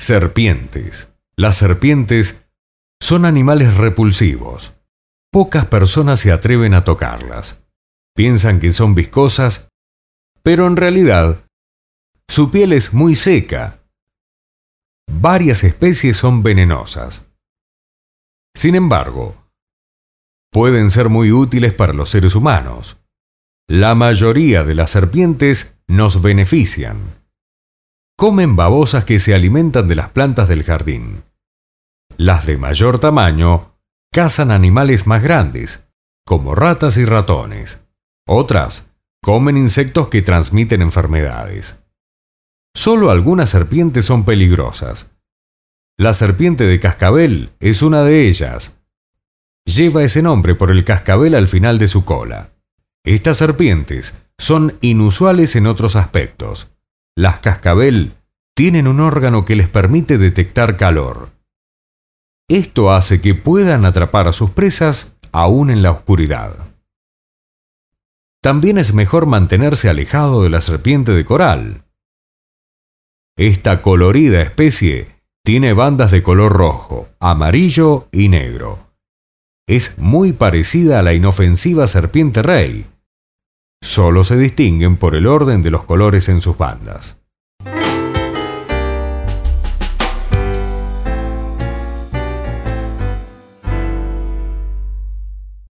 Serpientes. Las serpientes son animales repulsivos. Pocas personas se atreven a tocarlas. Piensan que son viscosas, pero en realidad su piel es muy seca. Varias especies son venenosas. Sin embargo, pueden ser muy útiles para los seres humanos. La mayoría de las serpientes nos benefician. Comen babosas que se alimentan de las plantas del jardín. Las de mayor tamaño cazan animales más grandes, como ratas y ratones. Otras comen insectos que transmiten enfermedades. Solo algunas serpientes son peligrosas. La serpiente de cascabel es una de ellas. Lleva ese nombre por el cascabel al final de su cola. Estas serpientes son inusuales en otros aspectos. Las cascabel tienen un órgano que les permite detectar calor. Esto hace que puedan atrapar a sus presas aún en la oscuridad. También es mejor mantenerse alejado de la serpiente de coral. Esta colorida especie tiene bandas de color rojo, amarillo y negro. Es muy parecida a la inofensiva serpiente rey. Solo se distinguen por el orden de los colores en sus bandas.